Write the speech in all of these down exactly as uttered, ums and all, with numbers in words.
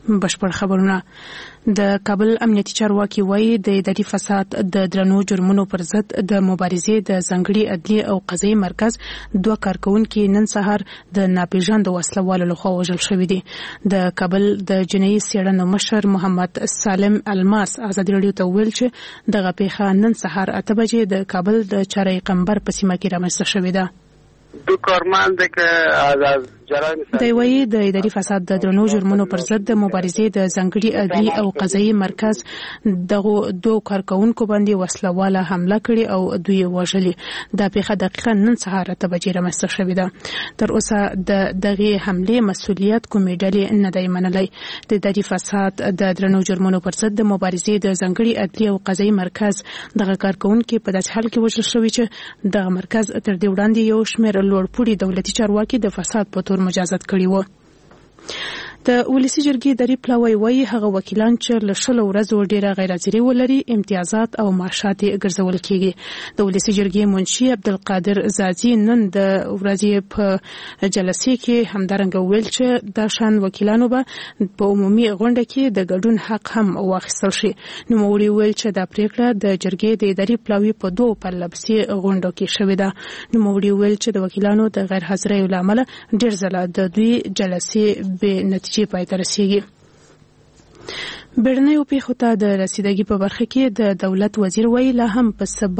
بشپړ خبرونه. د کابل امنیتي چارواکي وایي د اداري فساد د درنو جرمونو پر ضد د مبارزې د ځانګړي عدلي او قضایي مرکز دوه کارکونکي نن سهار د ناپېژاندو وسلوالو لخوا وژل شوي دي. د کابل د جنایي څېړنو مشر محمد سالم الماس ازادي راډیو ته وویل چې دغه پیښه نن سهار اته بجې د کابل د چارای قمبر په سیمه کې رامنځته شوې ده. دو کارمند که از جرایم د وایي د اداري فساد د درنو جرمونو پر ضد د مبارزې د ځانګړي عدلي او قضایي مرکز دغه دوه کارکونکو باندې وسلواله حمله کړې او دوی وژلي. دا پیښه دقیقاً نن سهار اته بجې رامنځته شوې ده. تر اوسه د دغه حملې مسؤلیت کومې ډلې نه دی منلی. د اداري فساد د درنو جرمونو پر ضد د مبارزې د ځانګړي عدلي او قضایي مرکز دغه کارکونکي په داسې حال کې وژل شوي چې دغه مرکز تر دې وړاندې یو شمېر لوړپوړي دولتي چارواکي د فساد په تور مجازات کړي وو. د ولسی جرګې دری پلاوی وایي هغه وکیلان چې له شلو ورځو ډیره غیر حاضري ولري امتیازات او معاشات ګرځول کیږي. د ولسی جرګې منشي عبدالقادر زازي نن د ورځې په جلسې کې همدارنګه ویل چې د شان وکیلانو به په عمومي غونډه کې د ګډون حق هم واخیستل شي. نو موري ویل چې د پریکړه د جرګې د اداري پلاوی په دوه پرلپسې غونډو کې شوې ده. نو موري ویل چې د وکیلانو د غیر حاضرۍ لامل ډیر ځله د دوی جلسې به نتیجه چې پای ته رسیږي. بیړنیو پیښو ته د رسیدګۍ په برخه کې د دولت وزیر وایي لا هم په څه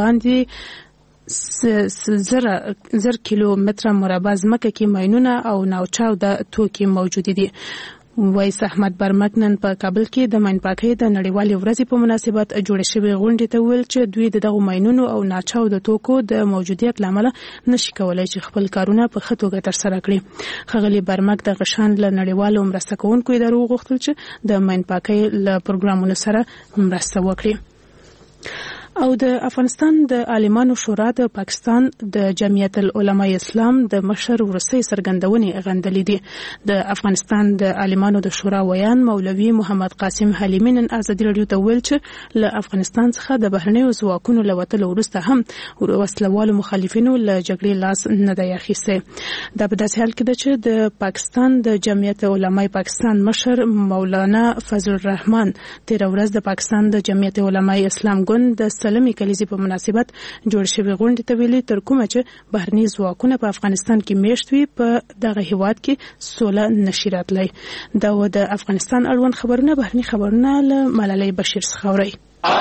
باندې زر زر کیلومتره مربع ځمکه کې ماینونه او ناوچاوده توکي موجود دي. وایس احمد برمک نن په کابل کې د ماین پاکۍ د نړیوالې ورځې په مناسبت جوړ شوی غونډې ته ویل چې دوی دغه ماینونو او ناچاوده توکو د موجودیت لامل نشي کولای چې خپل کارونه په ښه توګه ترسره کړي. ښاغلي برمک د غشان له نړیوالو مرسته کوونکو ادارو غوښتل چې د ماین پاکۍ له پروګرامونو سره مرسته وکړي. او د افغانستان د عالمانو شورا د پاکستان د جمعیت العلماء اسلام د مشر ورسي سرګندونې غندلې دي. د افغانستان د عالمانو د شورا ویان مولوي محمد قاسم حلیمی نن ازادي راډیو ته ویل چې له افغانستان څخه د بهرنیو ځواکونو له وتلو وروسته هم وسلوالو مخالفینو له جګړې لاس نه دی اخیستی. دا په داسې حال کې ده چې د پاکستان د جمعیت علماء پاکستان مشر مولانا فضل الرحمن تیر ورځ د پاکستان د جمعیت علماء اسلام ګوند د سلمي کلیزې په مناسبت جوړ شوی غونډې ته ویلي تر کومه چې بهرني ځواکونه په افغانستان کې میشت وي په دغه هیواد کې سوله نشي راتلی. دا و د افغانستان اړوند خبرونه. بهرني خبرونه له ملالۍ بشیر څخه اورئ.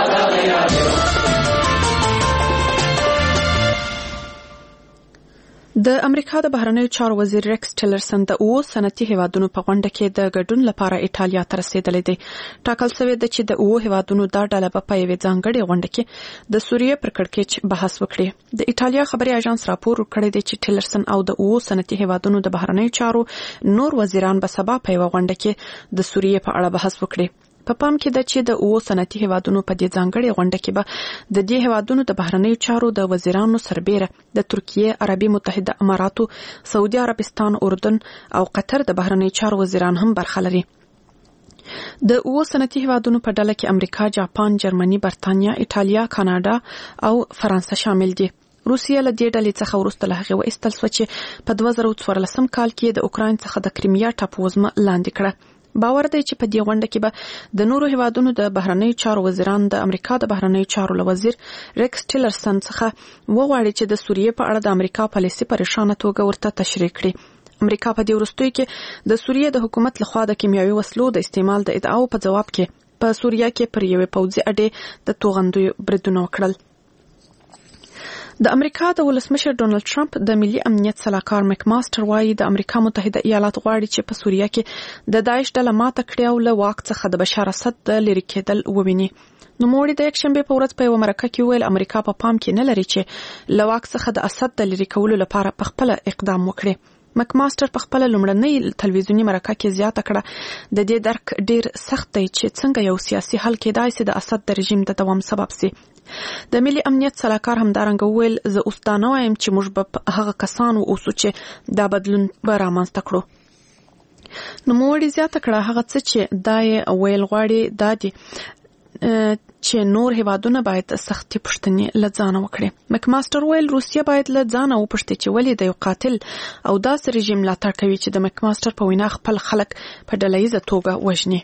د امریکا د بهرنیو چارو وزیر ریکس ټیلرسن د اوو صنعتي هیوادونو په غونډه کې د ګډون لپاره ایټالیا ته رسیدلی دی. ټاکل شوی دی چې د اوو هیوادونو دا ډله په یوې ځانګړې غونډه کې د سوریې پر کړکېچ بحث وکړي. د ایټالیا خبري اژانس راپور ورکړی دی چې ټیلرسن او د اوو صنعتي هیوادونو د بهرنیو چارو نور وزیران به سبا په یوه غونډه کې د سوریې په اړه بحث وکړي. په پام کې ده چې د اوو صنعتي هیوادونو په دې ځانګړې غونډه کې به د دې هیوادونو د بهرنیو چارو د وزیرانو سربیره د ترکیه، عربي متحده اماراتو، سعودي عربستان، اردن او قطر د بهرنیو چارو وزیران هم برخه لري. د اوو صنعتي هیوادونو په ډله کې امریکا، جاپان، جرمني، برتانیا، ایټالیا، کاناډا او فرانسه شامل دي. روسیه له دې ډلې څخه وروسته له هغې وایستل شوه چې په دوه زره څوارلسم کال کې د اوکراین څخه د کریمیا ټاپووزمه لاندې کړه. باور دی چې په دې غونډه کې به د نورو هیوادونو د بهرنیو چارو وزیران د امریکا د بهرنیو چارو له وزیر ریکس ټیلرسن څخه وغواړي چې د سوریې په اړه د امریکا پالیسي په روښانه توګه ورته تشریح کړي. امریکا په دې وروستیو کې د سوریې د حکومت لخوا د کیمیاوي وسلو د استعمال د ادعاو په جواب کې په سوریه کې پر یوې پوځي اډې د توغندیو بریدونه وکړل. د امریکا د ولسمشر ډونالد ټرمپ د ملي امنیت سلاکار مک ماستر وایي د امریکا متحده ایالات غواړي چې په سوریه کې د داعش ډله ماته کړي او له واک څخه د بشار اسد د لرې کېدل وویني. نوموړي د یکشنبې په ورځ په یوه مرکه کې ویل امریکا په پام کې نه لري چې له واک څخه د اسد د لرې کولو لپاره په خپله اقدام وکړي. مک ماستر په خپله لومړنۍ تلویزیوني مرکه کې زیاته کړه د دې درک ډیر سخت دی چې څنګه یو سیاسي حل کېدای سي د اسد د رژیم د دوام سبب سي. د ملي امنیت سلاکار همدارنګه ویل زه اوس دا نه وایم چې موږ به هغه کسان واوسو چې دا بدلون به رامنځته کړو. نوموړي زیاته کړه هغه څه چې دا یې ویل غواړي دا دي چې نور هیوادونه باید سختي پوښتنې له ځانه وکړي. مکماستر ویل روسیه باید له ځانه وپوښتي چې ولې د یو قاتل او داسې رژیم ملاتړ کوي چې د مکماستر په وینا خپل خلک په ډلهییزه توګه وژني.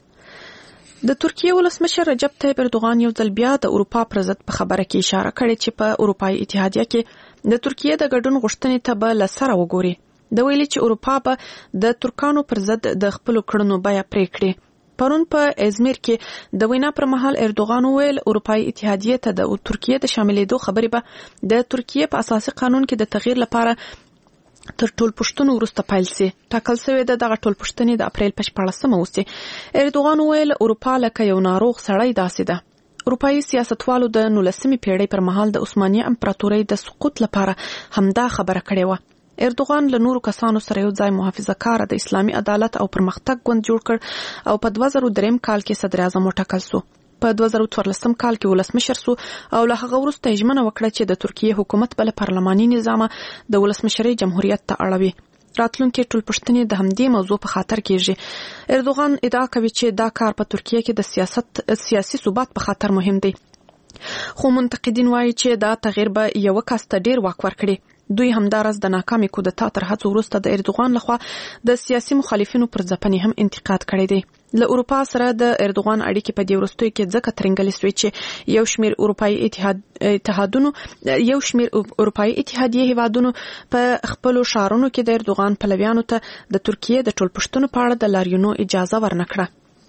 د ترکیه ولسمشر رجب طیب اردوغان یو ځل بیا د اروپا پر ضد په خبره کې اشاره کړې چې په اروپایي اتحادیه کې د ترکیه د ګډون غوښتنې ته به له سره وګوري. د ویلي چې اروپا به د ترکانو پر ضد د خپلو کړنو بیه پرې کړي. پرون په ازمیر کې د وینا پر مهال اردوغان ویل اروپایي اتحادیه ته د ترکیه د شاملېدو خبرې به د ترکیه په اساسي قانون کې د تغییر لپاره تر ټول پښتنو وروسته پیل سي. ټاکل شوې ده دغه ټول پښتنې د اپریل په شپاړسمه وسي. اردوغان ویل اروپا لکه یو ناروغ سړی داسې ده. اروپایي سیاستوالو د نولسمې پیړۍ پر مهال د عثماني امپراتورۍ د سقوط لپاره همدا خبره کړې وه. اردوغان له نورو کسانو سره یو ځای محافظه کار د اسلامي عدالت او پرمختګ ګوند جوړ کړ او په دوه زره درې کال کې صدر اعظم وټاکل سو. په دوه زره څوارلسم کال کې ولسمشر سو او له هغه وروسته یې ژمنه وکړه چې د ترکیه حکومت بل پارلماني نظام د ولسمشرۍ جمهوریت ته اړوي. راتلونکي ټول پښتنې د همدې موضوع په خاطر کېږي. اردوغان ادعا کوي چې دا کار په ترکیه کې د سیاست سیاسي ثبات په خاطر مهم دی. خو منتقدین وایي چې دا تغییر به یو کس ته ډیر واک ورکړي. دوی همدارس د ناکامي کودتا تر هڅو وروسته د اردوغان لخوا د سیاسي مخالفینو پر ځپنې هم انتقاد کړی دی. له اروپا سره د اردوغان اړیکې په دې وروستیو کې ځکه ترنګلې سوې چې یو شمیر اروپایي اتحاد اتحادونو یو شمیر اروپایي اتحادیه هیوادونو په خپلو ښارونو کې د اردوغان پلویانو ته د ترکیه د ټول پښتنو په اړه د لاریونو اجازه ورنکړه.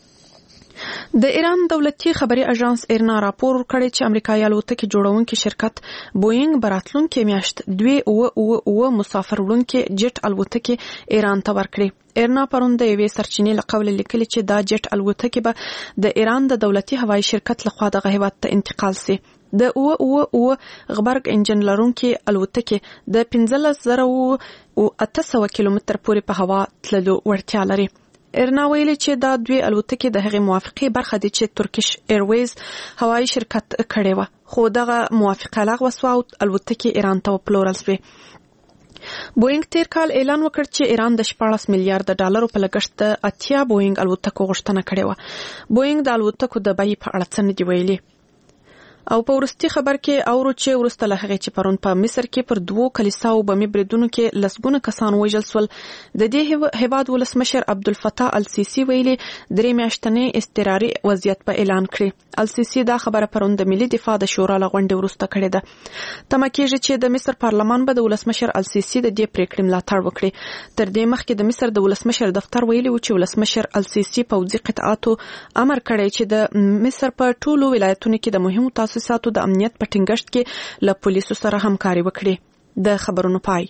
د ایران دولتي خبري اژانس ایرنا راپور کړی چې امریکایي الوتکې جوړونکي شرکت بوینګ براتلونکي میاشت دوه او او او مسافر وړونکي جټ الوتکې ایران ته ورکړي. ایرنا پرون د یوې سرچینې له قوله لیکلي چې دا جټ الوتکې به د ایران د دولتي هوایي شرکت لخوا دغه هیواد ته انتقال سي. د او او او غبرګ انجن لرونکي الوتکې د پنځلس زره او اته سوه کیلومتر پورې په هوا تللو وړتیا لري. ایرنا ویلي چې دا دوی الوتکې د هغې موافقې برخه دي چې ترکیش ایرویز هوایي شرکت کړې وه، خو دغه موافقه لغوه سوه او الوتکې ایران ته وپلورل سوې. بوینګ تیر کال اعلان وکړ چې ایران د شپاړس میلیارډ ډالرو په لګښت د اتیا بوینګ الوتکو غوښتنه کړې وه. بوینګ د الوتکو د بیې په اړه څه نه دي ویلي. او په ورستي خبر کې اورو چې ورسته له هغې چې پرون په مصر کې پر دوو کلیساو بمي بریدونو کې لسګونه کسان وژل سول. د دې هیواد ولسمشر عبدالفتاح السیسی ویلي درې میاشتنې اضطراري وضعیت په اعلان کړی. السیسی دا خبره پرون د ملي دفاع د شورا له غونډې وروسته کړې ده. تمه کېږي چې د مصر پارلمان به د ولسمشر السیسی د دې پریکړې ملاتړ وکړي. تر دې مخکې د مصر د ولسمشر دفتر ویلي و چې ولسمشر السیسی پوځي قطعاتو امر کړی چې د مصر په ټولو ولایتونو کې د مهمو تاسیساتو د امنیت په ټینګښت کې له پولیسو سره همکاري وکړي. د خبرونو پای.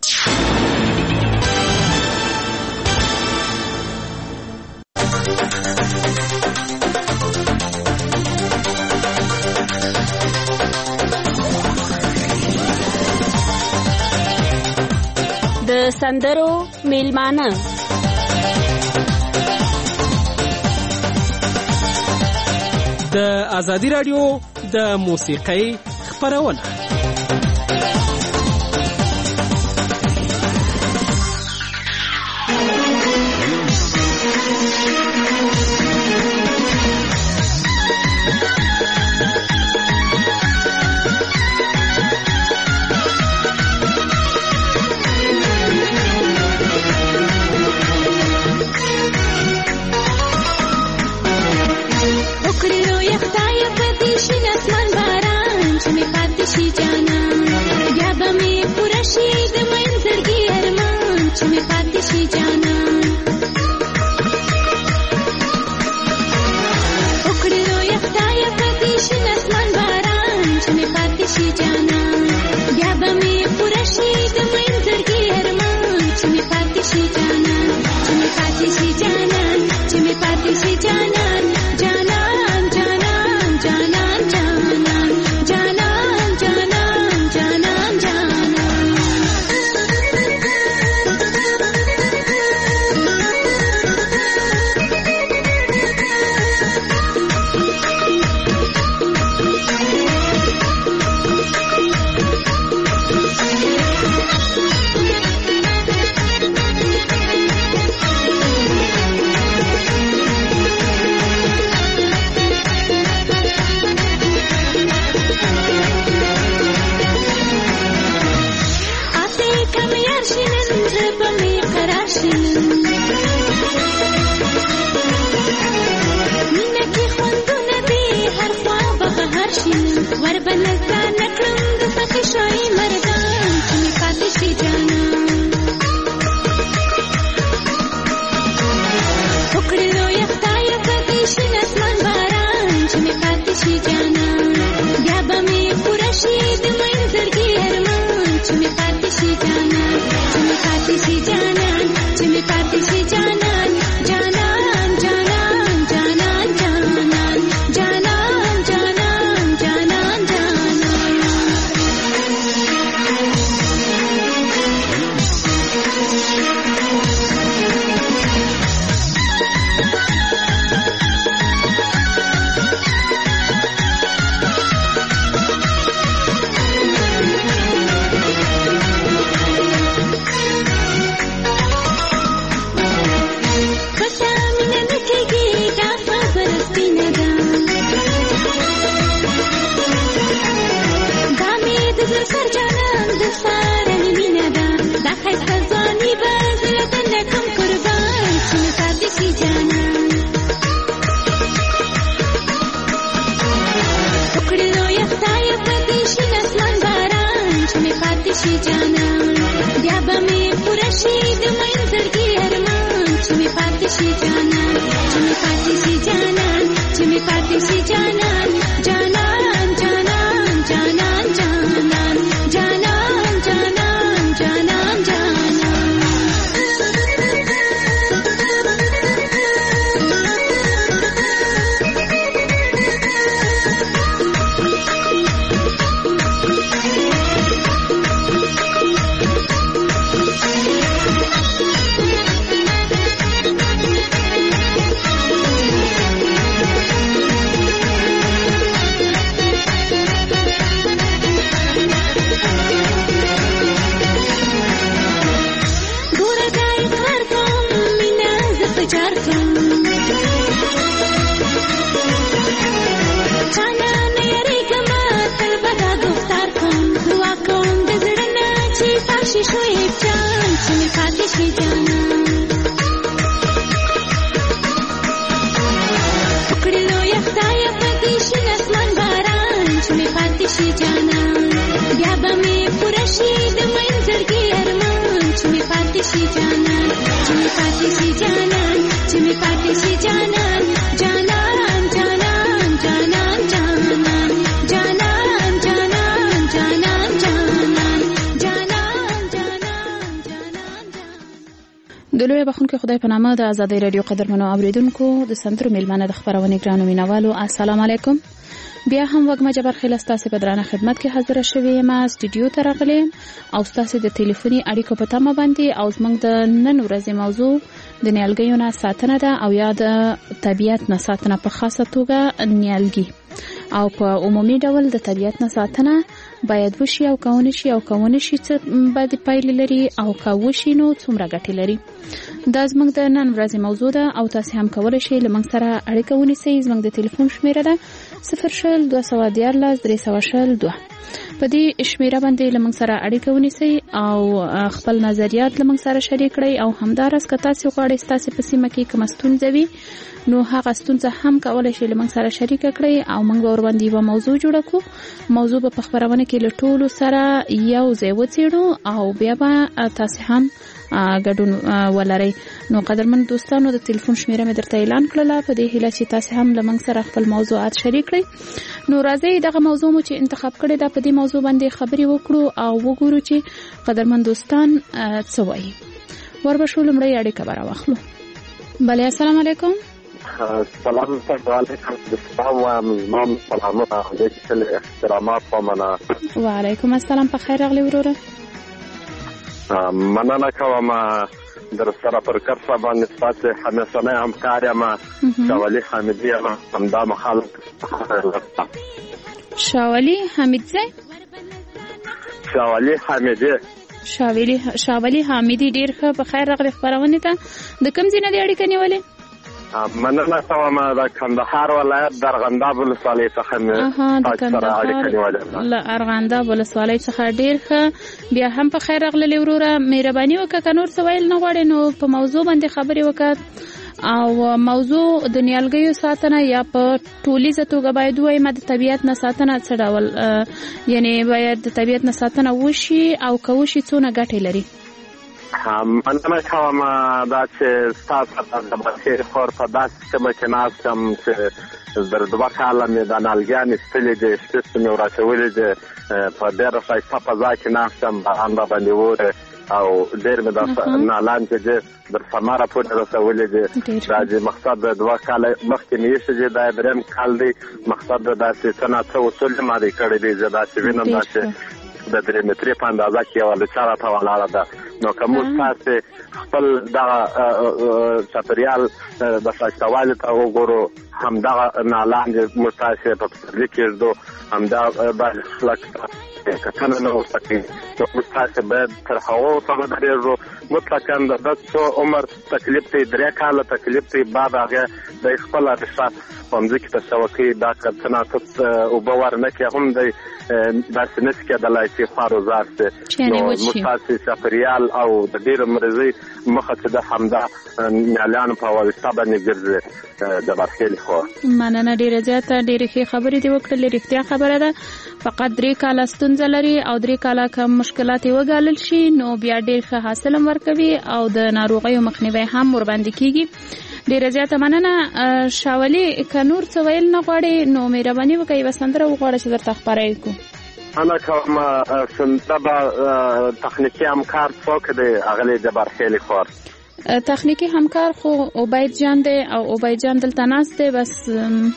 د سندرو میلمانه د ازادي رادیو د موسیقۍ خبرونه. شینن زبا می قرار شینن مینا کی خوندو ندی هر خوا بغهر شینن ور بنزا نکرم دفت شای مردان چمی پاتشی جانان پکڑلو یختای پتیشن اسمان باران چمی پاتشی جانان بیا بمی پورشید منزرگی ارمان چمی پاتشی جانان چمی پاتشی جانان چمی پاتشی جانان جانان جانان جانان جانان جانان جانان جانان د لوی بخونکو خدای په نامه د آزادۍ رادیو قدرمنو اوریدونکو د سندرو میلمنه د خبرونه ګرانو مینوالو السلام علیکم. بیا هم وګما جبر خیل ستاسو په درانه خدمت کې حاضر شوی یم. استودیو ته راغلم او تاسو د ټلیفوني اړیکو په تمه باندې او زموږ د نن ورځې موضوع د نیالګیو نه ساتنه ده او یا د طبیعت نه ساتنه په خاصه توګه نیالګي او په عمومي ډول د طبیعت نه ساتنه باید وشي او کونه شي او کونه شي چې باید پایله لري او کاوه شي نو څومره ګټه لري. دا زموږ د نن ورځې موضوع ده او تاسو هم کولای شئ لمن سره اړیکه ونیسئ. زموږ د ټلیفون شمیره ده صفر شل دوه سوه دیارلس درې سوه شل دوه. په دې شمیره باندې لمن سره اړیکه ونیسئ او خپل نظریات لمن سره شریک کړئ او همدارس که تاسو غواړئ تاسو په سیمه کې کوم ستونزه وي نو هغه ستونزه هم کولای شئ لمن سره شریک کړئ او موږ ور باندې یو موضوع جوړ کړو. موضوع په خبرونه کې لټول سره یو ځای وڅېړو او بیا به تاسو هم ګډون ولرئ. نو قدرمن دوستانو د ټلیفون شمیره مې درته اعلان کړله په دې هیله چې تاسو هم لمن سره خپل موضوعات شریک کړئ. نو راځي دغه موضوع مو چې انتخاب کړی دا په دې موضوع باندې خبرې وکړو او وګورو چې قدرمن دوستان څه وایي. وربشو لمړی اړیکه به راواخلو. بله السلام علیکم. سلام علیکم. سلام و مزمان سلامات علیکم احترامات و منا. وعلیکم السلام. په خیر راغلی وروره. مننه کوم در سره پر کرسه باندې تاسو همیشنه همکار یم. شاولی حمیدی یم همدا مخال. شاولی حمیدزی شاولی حمیدی شاولی شاولی حمیدی ډیر ښه. په خیر راغلی خبرونه ته. د کوم ځای نه دی اړیکه نیولې؟ مننه کوم. د کندهار ولایت د ارغنداب ولسوالۍ څخه مې تاسو سره اړیکه نیولې. له ارغنداب ولسوالۍ څخه ډېر ښه. بیا هم په خیر راغللی وروره. مهرباني وکړه که نور څه ویل نه غواړې نو په موضوع باندې خبرې وکړه. او موضوع د نیالګیو ساتنه یا په ټولیزه توګه باید ووایم د طبیعت نه ساتنه څه ډول، یعنې باید د طبیعت نه ساتنه وشي او که وشي څونه ګټې لري؟ مننه کوم دا چې ستاسو د بخیر خور په داسې سیمه کې ناست یم چې در دوه کاله مې د نیالګیانې ایستلې دي، شپېڅې مې وراچولې دي، په ډېره ښایسته فضا کې ناست یم، باران را باندې اوري او ډېر مې د نالان چې دي در ثمره پورې رسولې دي. دا چې مقصد د دوه کاله مخکې مې ایښې دي، دا درېیم کال دی. مقصد د داسې څه نه څه اصول یې ماتې کړی دی. زه داسې وینم دا چې د درې مترې په اندازه کې یوه لچه راته ولاړه ده. نو که موږ تاسې خپل دغه چاپېریال د ښایستهوالي ته وګورو، همدغه نالان چې موږ تاسې په پسرلي کې ږدو، همدغه باید خلک کتنه نه ورته کوي. نو موږ تاسې باید تر هغو ته ودرېږو. مطلقا د ده څو عمر تکلیف دی، درې کاله تکلیف دی، بعد هغې دی خپله رشته په مځکې ته شوه کوي. دا که څه ناڅه اوبه ور نه کړي هم دی داسې نه شي کېدلی چې خوار وزار شي. نو موږ تاسې چاپېریال او د ډېرو مریضۍ مخه چې د همدا نیالیانو په واسطه باندې ګرځي د برخیلې خور. مننه ډېره زیاته، ډېرې ښې خبرې دې وکړلې. رښتیا خبره ده، فقط درې کاله ستونزه لري او درې کاله که مشکلات یې وګالل شي نو بیا ډېر ښه حاصل هم ورکوي او د ناروغیو مخنیوی هم ورباندې کیږي. ډېره زیاته مننه. شاولي که نور څه ویل نه غواړې نو مهرباني وکړه یوه سندره وغواړه چې درته خپاره یې کړو. انا کوم سندره به تخنیکي همکار څوک دی؟ اغلې جبار خیلی خور. تخنیکي همکار خو عبید جان دی او عبید جان دلته ناست دی. بس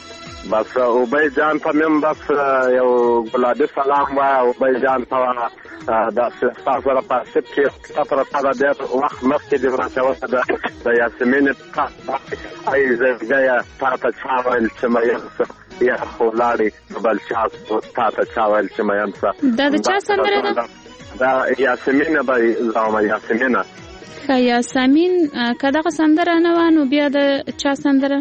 بس عبید جان ته مې بس یو ګلابي سلام وایه. عبید جان ته دا ستاسو سره په سپ کې ستاسو سره ډېر وخت مخکې دې وراچوله ده د یاسمینې ای زړګیه تا ته چا ویل چې مین څه یا خو لاړې بل چا تا ته چا ویل چې مین څه. دا د چا سندره ده؟ دا یاسمینه به زما یاسمینه. ښه یاسمین، که دغه سندره نه وه نو بیا د چا سندره؟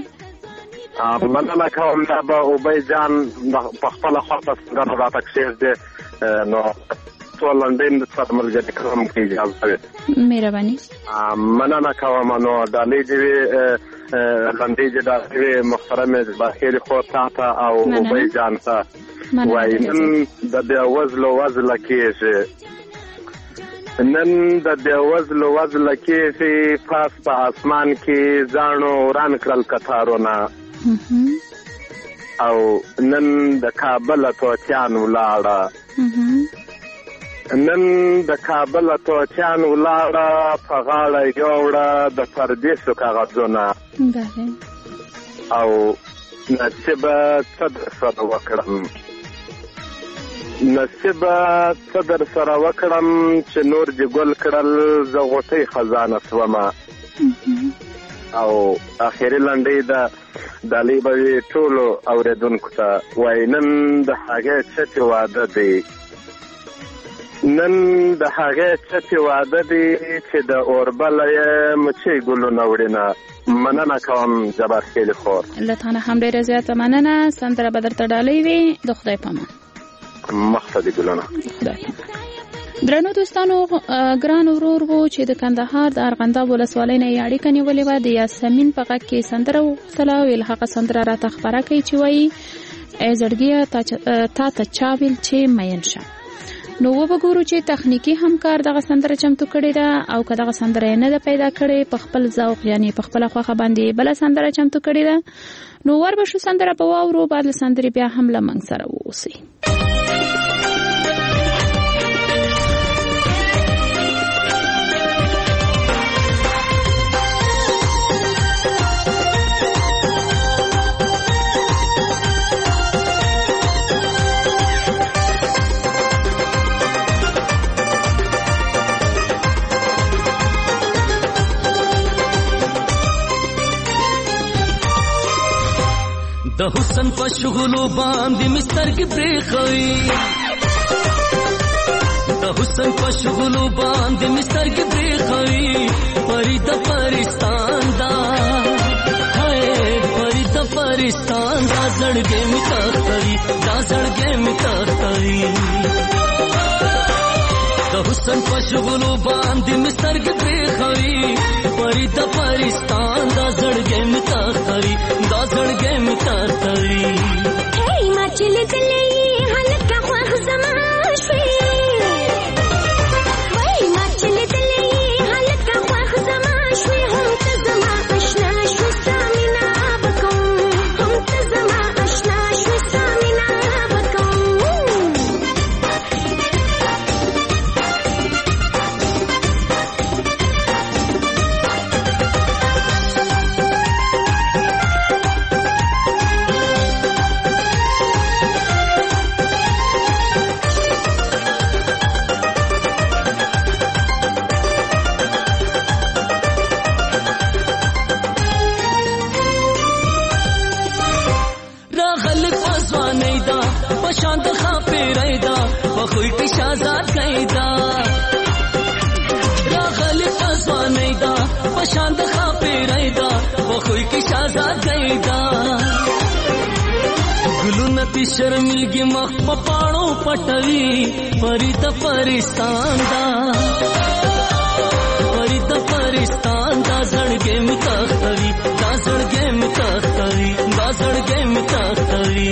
مننه کوم. دا به عبید جان په خپله خواته سندره راته کښېږدي نو څو لنډۍ سره ملګري کوم کې اجازه وي. مهرباني. مننه کوم. نو ډالۍ دې وي، لنډۍ دې ډالۍ وي محترمې بخیلې خور تا ته او عبید جان ته. وایي نن د بېوزلو وزله کېږي، نن د بېوزلو وزله کېږي، پاس په اسمان کې زاڼو وران کړل کتارونه، او نن د کابل طوطیان ولاړه، نن د کابل طوطیان ولاړه، په غاړه یوړه د پردیسو کاغذونه، او نصیبه څه در سره وکړم، نصیبه څه در سره وکړم چې نور دې ګل کړل زه غوټۍ خزانه شومه. او اخري لنډۍ ده ډالۍ به وي ټولو اورېدونکو ته. وایي نن د هغې چتې واده دی، نن د هغې چتې واده دی چې د اوربله یې مچۍ ګلونه وړینه. مننه کوم جبار خیلی خور. له تا نه هم ډېره زیاته مننه. سندره به درته ډالۍ وي. د خدای په امان. مخته دې ګلونه. درنو دوستانو، ګران ورور وو چې د کندهار د ارغنداب ولسوالۍ نه یې اړیکه نیولې وه. د یاسمین په غږ کې سندره وغوښتله، ویل هغه سندره راته خپره کوي چې وایي ای زړګیه تا ته چا ویل چې مین شه. نو وبګورو چې تخنیکی همکار دغه سندره چمتو کړې ده او که دغه سندره یې نه ده پیدا کړې، په خپل ذوق یعنې په خپله خوښه باندې بله سندره چمتو کړې ده. نو ور به شو سندره به واورو. بعد له سندرې بیا هم له موږ سره واوسئ. د حسن په شغلو باندې مسترګې برېښوي، د حسن په شغلو باندې مسترګې برېښوي، پری د پرستان دا هاي پښغلو باندې مسترګ پرې خوي پرې د پرستان دا زړګې متا خري دا زړګې متا خري هي ما چل دلې هلکه خو زما شوي وای ما چل دلې هلکه خو زما شوي هم ته زما آشنا شو سامینا بکم هم ته زما آشنا شو سامینا بکم شانت خافه رایدا بخوی کی شازاد کیدا راغل فزوانیدا بشانت خافه رایدا بخوی کی شازاد کیدا ګلونه تی شرمېږي مخ په پاڼو پټوي پرې د پرستان دا پرې د پرستان دا زړګې مې تختوي دا زړګې مې تختوي دا زړګې مې تختوي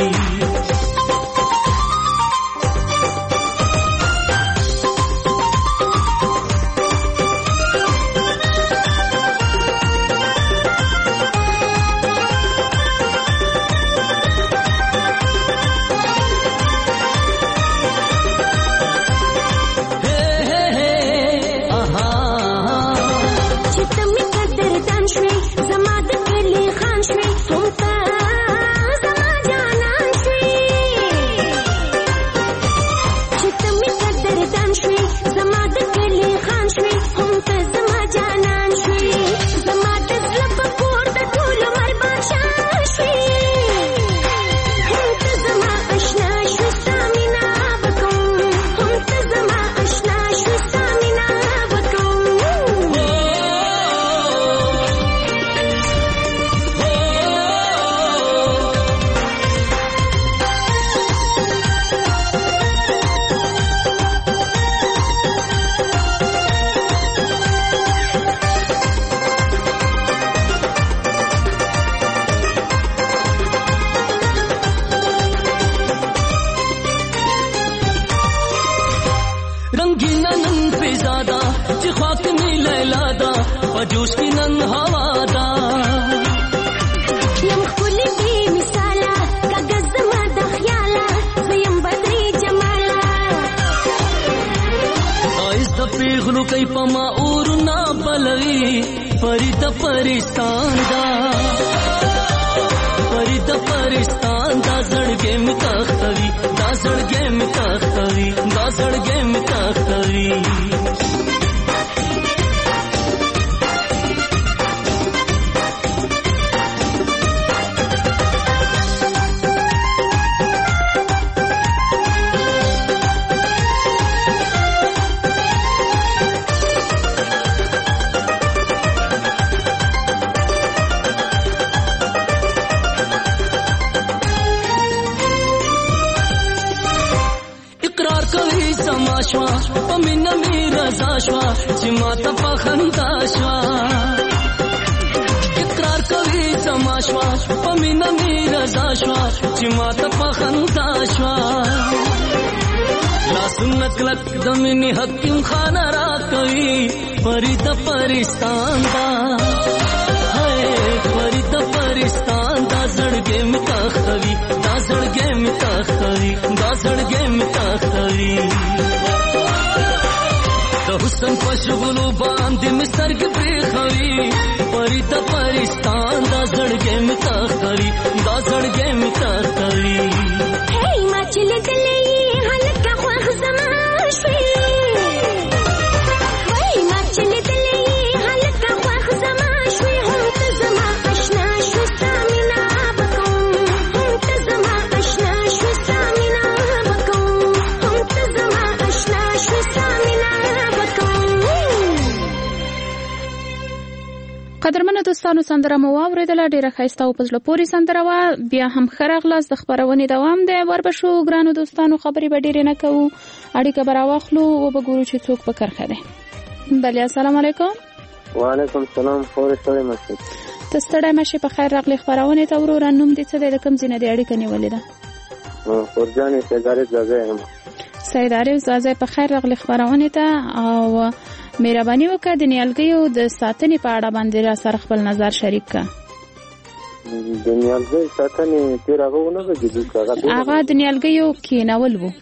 جوش کی نن ہوا دا یم خلی بی مثالا کاغذ ما د خیالا زیم بدری جمالا آیس د پیغلو کای پما اور نا بلوی پری د پرستان دا پری د پرستان دا زړګې می تختوي دا زړګې می تختوي دا زړګې می تختوي شوا پمینه می رضا شوا چې ماته پخندا شوا اقرار کوي سما شوا پمینه می رضا شوا چې ماته پخندا شوا لا سنت لک دمنی حکیم خان را کوي پری د پرستان دا هاي پری د پرستان دا زړګې می تختوي دا زړګې می تختوي دا زړګې می تختوي حسن پښغلو باندې مسترګ پرې خوي پرې د پرستان دا زړګې مې تختوي دا زړګې مې تختوي هي ما چل دلې هلکه خو زما شوي وای ما چل دلې هلکه خو زما شوي هم ته زما آشنا شو سامینا بکم هم ته زما آشنا شو سامینا بکم هم ته زما آشنا شو سامینا قدرمنو دوستانو سندره مو واوریدله، ډیره ښایسته او په زړه پورې سندره وه. بیا هم ښه راغلاست. د خپرونې دوام دی. وربشو ګرانو دوستانو، خبرې به ډیرې نه کوو، اړیکه به راواخلو او به ګورو چې څوک په کرښه دی. بله، السلام علیکم. وعلیکم السلام. خورې ستړی مشې ته ستړی مشې، په خیر راغلی خپرونې ته. وروره نوم دې څه دی، د کوم ځای نه دې اړیکه نیولې ده؟ خورجانې سید عارف زازی یم. سید عارف زازی، په خیر راغلی خپرونې ته. او مهرباني وکړه د نیالګیو د ساتنې په اړه باندې را سره خپل نظر شریک کړه. د نیالګیو ساتنې تېر هغه ونه بجې هغه د نیالګیو کېنول وو،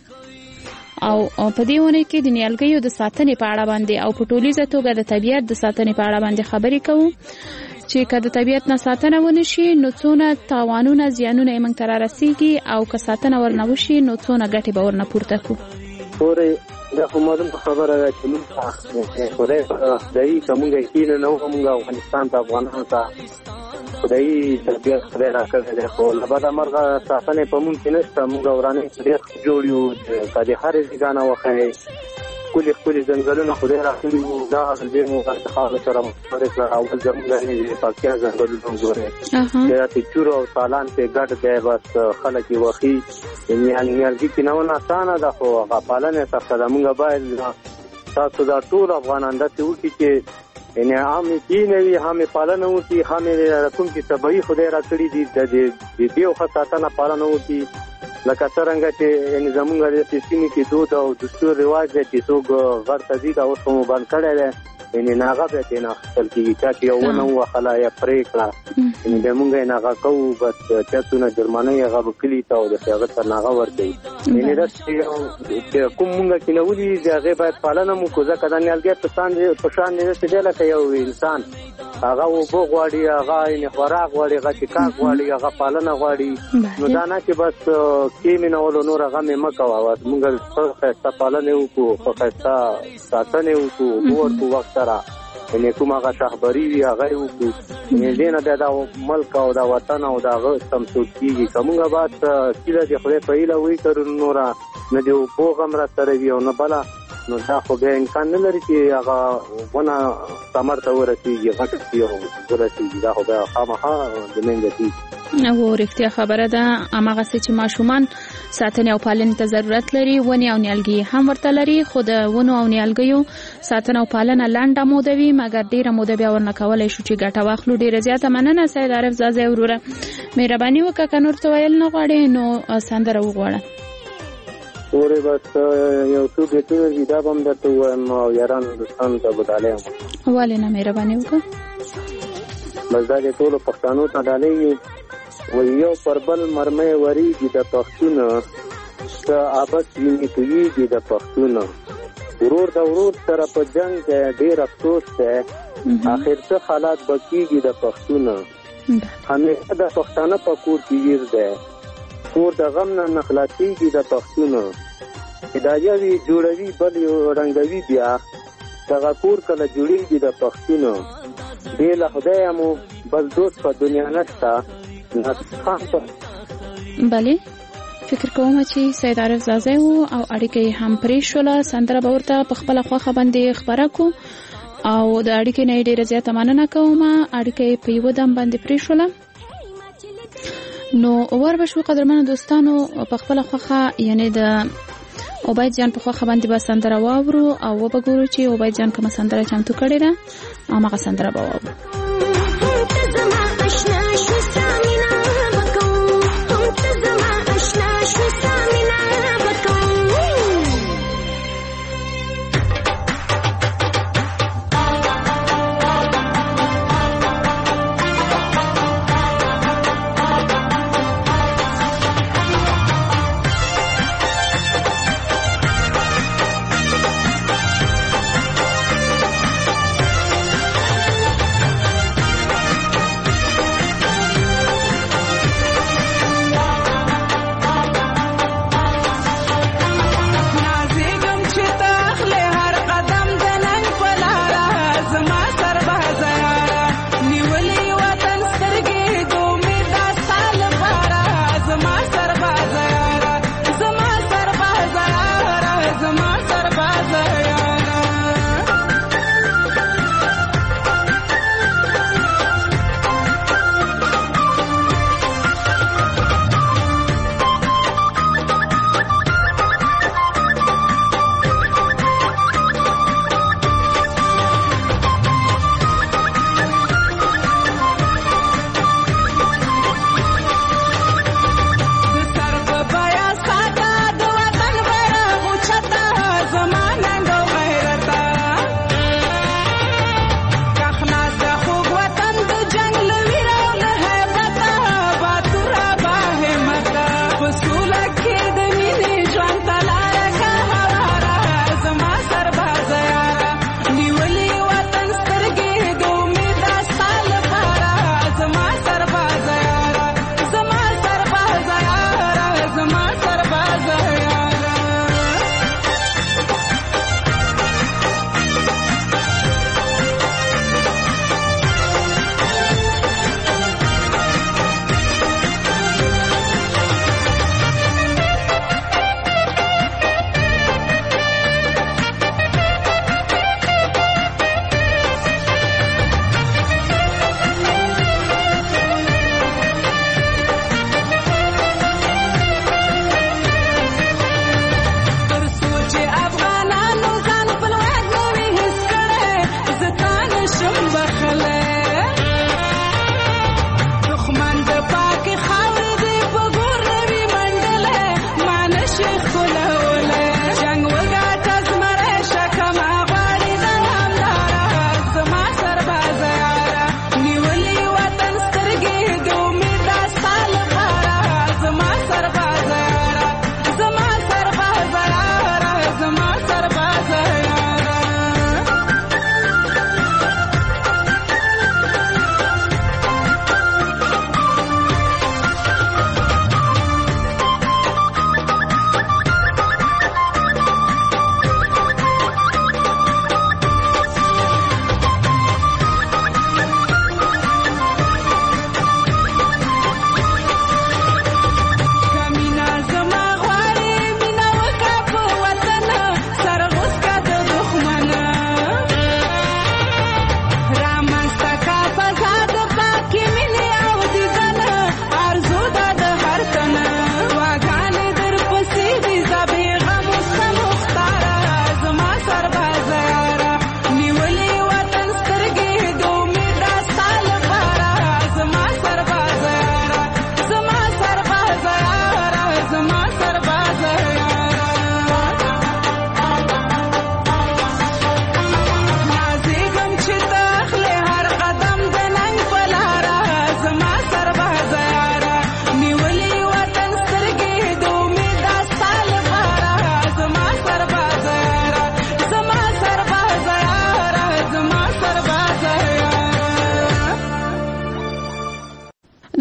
او په دې ونه کې د نیالګیو د ساتنې په اړه باندې او په ټولیزه توګه د طبیعت د ساتنې په اړه باندې خبرې کوو چې که د طبیعت نه ساتنه ونه شي نو څونه تاوانونه زیانونه یې موږ ته را رسېږي، او که ساتنه ورنه وشي نو څونه ګټې به ورنه پورته کړو. پورې دا خو معلومه خبره ده چې موږ خدای خدایي که موږ یقین نه وو موږ افغانستان ته افغانانو ته خدایي تربیت خدای راکړی دی، خو له بده مرغه ساتنې په موږ کې نشته. موږ ورانۍ ډېر جوړ یو، که د هرې ځګانه وښیئ ښکلي ښکلي ځنګلونه خدای راکړي وو. دا ډېر مو د خاورو سره مخبرې کړه. اول زموږ د پاکیا ځنګلونه وګورئ، چې چور او سالان پې ګډ دی، بس خلک یې وښي. نیالګي کېنونه اسانه ده، خو هغه پالنه یې سخته ده. موږ باید تاسو دا ټول افغانان داسې وکړي چې یعنې هم یې کېنوي، هم یې پالنه وکړي، هم یې کوم چې طبعي خدای راکړي دي د دې ښه ساتنه پالنه وکړي. لکه څرنګه چې یعنې زمونږ د سیمې کې دود او دستور رواج دی چې څوک غر ته ځي، دا اوس خو مو بند کړی دی، یعنې ناغه بیا ترې نه اخیستل کېږي. چا چې یو ونه ووهله یا پرې کړه، یعنې بیا مونږ یې ناغه کوو، بس چا څونه جرمانۍ هغه به کلي ته او داسې هغه ته ناغه ورکوي. یعنې داسې چې کوم مونږ کېنولي د هغې باید پالنه مو کړو، ځکه دا نیالګی په شان دی داسې دی لکه یو انسان. هغه اوبه غواړي، هغه یعنې خوراک غواړي، هغه څښاک غواړي، هغه پالنه غواړي. نو دا نه چې بس کېمینولو نور هغه مې مه کوه، بس مونږ ښه ښایسته پالنې وکړو، ښه ښایسته ساتنې وکړو، اوبه ورکړو وخت سره، یعنې کوم هغه شهبري وي هغه یې وکړو. یعنې دې نه بیا دا ملک او دا وطن او دا هغه سمسود کېږي. که مونږ بس هیله د خدای په هیله وی کړو نوره نه د اوبو غم را سره وي او نه بله، نو دا خو بیا امکان نه لري چې هغه ونه ثمر ته ورسېږي، غټ شي او ورسېږي. دا خو بیا خامخا د منځه کېږي. او رښتیا خبره ده، هماغسې چې ماشومان ساتنې او پالنې ته ضرورت لري، ونې او نیالګي هم ورته لري، خو د ونو او نیالګیو ساتنه او پالنه لنډه موده وي، مګر ډېره موده بیا ورنه کولی شو چې ګټه واخلو. ډېره زیاته مننه سید عارف زازی وروره، مهرباني وکړه که نور څه ویل نه غواړې نو سندره وغواړه. پورې بس یو څو بیتونه دي، دا به هم درته ووایم او یارانو دوستانو ته به ډالۍ یم. ولې نه، مهرباني وکړه. بس دا د ټولو پښتنو ته ډالۍ وي. وایي یو پر بل مرمۍ ورېږي د پښتونه، څه ابد وینې تویېږي د پښتونه، ورور د ورور سره په جنګ دی ډېر افسوس دی، اخر څه حالات به کېږي د پښتونه. همیشه د پښتانه په کور کې ویر دی، کور د غم نه نه خلاصېږي د پښتونه. هدایه وي جوړوي بل یو رنګوي، بیا دغه کور کله جوړېږي د پښتونه. بې له خدایه مو بل دوست په دنیا نشته. بله، فکر کوم چې سید عارف زازی وو او اړیکه یې هم پرې شوله. سندره به ورته په خپله خوښه باندې خپره کړو او د اړیکې نه یې ډېره زیاته مننه کوم. اړیکه یې په یوه دم باندې پرې شوله. نو وربشو قدرمنو دوستانو، په خپله خوښه یعنې د عبید جان په خوښه باندې به سندره واورو او وبه ګورو چې عبید جان کومه سندره چمتو کړې ده، هماغه سندره به واورو.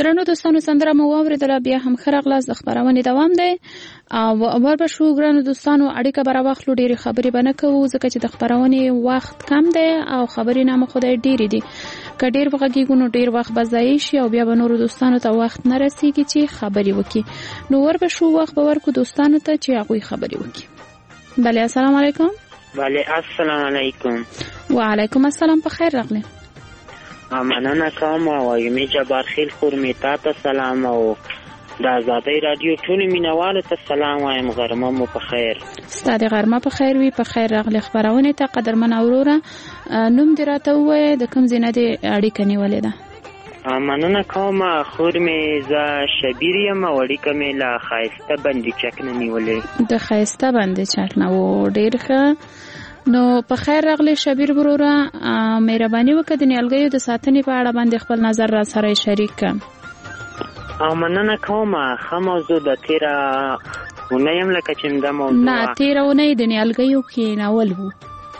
درنو دوستانو سندره مو واوریدله، بیا هم ښه راغلاست. د خپرونې دوام دی او اول به شو ګرانو دوستانو اړیکه به راواخلو. ډېرې خبرې به نه کوو ځکه چې د خپرونې وخت کم دی او خبرې نامه خدای ډېرې دي. که ډېر وغږیږو نو ډېر وخت به ضایع شي او بیا به نورو دوستانو ته وخت نه رسیږي چې خبرې وکړي. نو ور به شو وخت به ورکو دوستانو ته چې هغوی خبرې وکړي. بله السلام علیکم. بله السلام علیکم. وعلیکم السلام، په خیر راغلی. مننه کوم او یمي جبار خیل خورمې تا ته سلام او د آزادۍ رادیو ټولو مینوالو ته سلام وایم. غرمه مو په خیر. ستا د غرمه په خیر وي. په خیر راغلی خپرونې ته قدرمنه وروره. نوم دې راته ووایه، د کوم ځای نه دې اړیکه نیولې ده؟ مننه کوم خورمې، زه شبیر یم او اړیکه مې له ښایسته بندي چک نه نیولې. د ښایسته بندي چک نه و. ډېر ښه. نو په خیر راغلی شبیر وروره. مهرباني وکړه د نیالګیو د ساتنې په اړه باندې خپل نظر را سره شریک کړه. مننه کوم. ښه موضوع د تېره اونۍ هم لکه چې دا موضوع نه تېره اونۍ د نیالګیو کښېنول وو.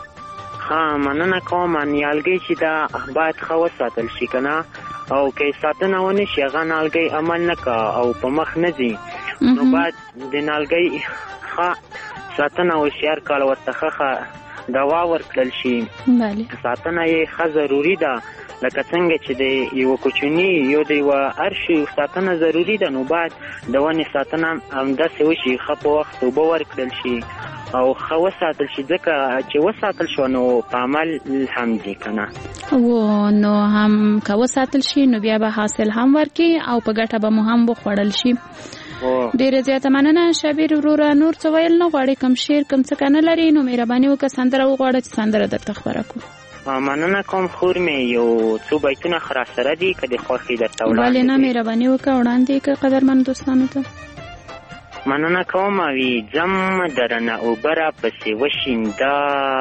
ها مننه کوم. نیالګی چې دا باید ښه وساتل شي که نه، او که یې ساتنه ونه شي هغه نیالګی عمل نه که او په مخ نه ځي، نو باید د نیالګی ښه ساتنه وشي. هر کال ورته ښه دوا ورکړل شي. ساتنه یې ښه ضروري ده. لکه څنګه چې د یو کوچني یو د یوه هر شي ساتنه ضروري ده، نو باید د ونې ساتنه همداسې وشي، ښه په وخت اوبه ورکړل شي او ښه وساتل شي، ځکه چې وساتل شو نو په عمل هم دي که نه. و نو هم که وساتل شي نو بیا به حاصل هم ورکړي او په ګټه به مو هم وخوړل شي. ډیره زیاته مننه شبیر وروره. نور څه ویل نه غواړې؟ کوم شعر کوم څه که نه لري نو مهرباني وکړه سندره وغواړه چې سندره درته خپره کړو. مننه کوم خور مې. یو څو بیتونه خو راسره دي که د خوښې درته وړاندې ولې نه مهرباني وکړه وړاندې کړه قدرمن دوستانو ته. مننه کوم. وي ځم درنه اوبه را پسې وشینده،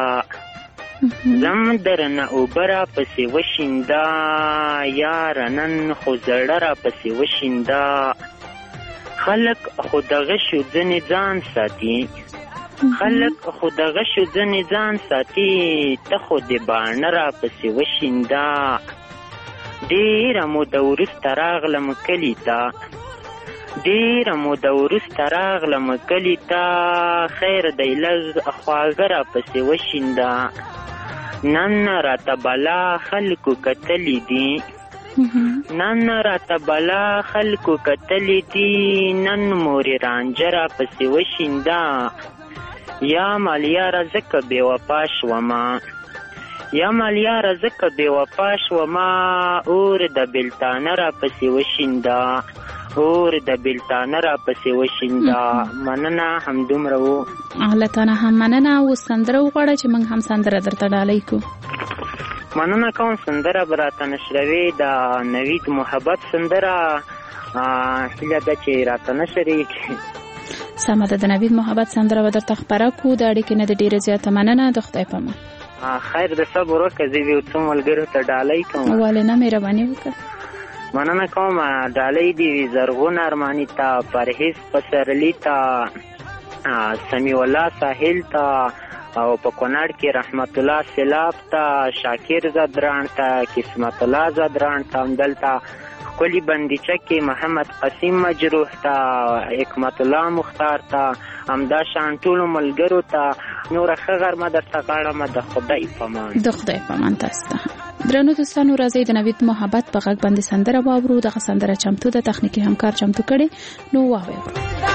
ځم درنه اوبه را پسې وشینده، یاره نن خو زړه را پسې وشینده. خلق خو دغه شو ځنې ځان ساتي، خلق خو دغه شو ځنې ځان ساتي، ته خو د باڼه را پسې وشینده. ډېره موده وروسته راغلم کلي ته، ډېره موده وروسته راغلم کلي ته، خیر دی لږ خواږه را پسې وشینده. نن راته بلا خلکو کتلي دي، نن راته بلا خلکو کتلي دي، نن مورې رانجه را پسې وشینده. یا مالیاره ځکه بې وفا شومه، یا مالیاره ځکه بې وفا شومه، اور د بېلتانه را پسې وشینده، اور د بېلتانه را پسې وشینده. مننه همدومره و. الله تعالی هم مننه. اوس سندره وغواړه چې موږ هم سندره درته ډالۍ کړو. مننه کوم. سندره به راته نشروې د نوید محبت سندره. هیله ده چې راته نشرې. سمه ده، د نوید محبت سندره به درته خپره کړو. د اړیکې نه د ډېره زیاته مننه. د خدای په امان. خیر د صبر وکړه، زه یو څو ملګرو ته ډالۍ کوم. ولې نه مهرباني وکړه. مننه کوم. ډالۍ دې وي زرغون ارماني ته، پرهیز پسرلي ته، سمیع الله ساحل ته، او په کونړ کې رحمت الله سیلاب ته، شاکر زدران ته، قسمت الله زدران ته، همدلته ښکلي بندیچه کې محمد قسیم مجروح ته، حکمت الله مختار ته، همدا شان ټولو ملګرو ته نوره ښه غرمه درته غواړم. د خدای په امان. د خدای په امان تاسو ته. درنو دوستانو راځئ د نوید محبت په غږ باندې سندره واورو. دغه سندره چمتو ده، تخنیکي همکار چمتو کړي. نو واورو.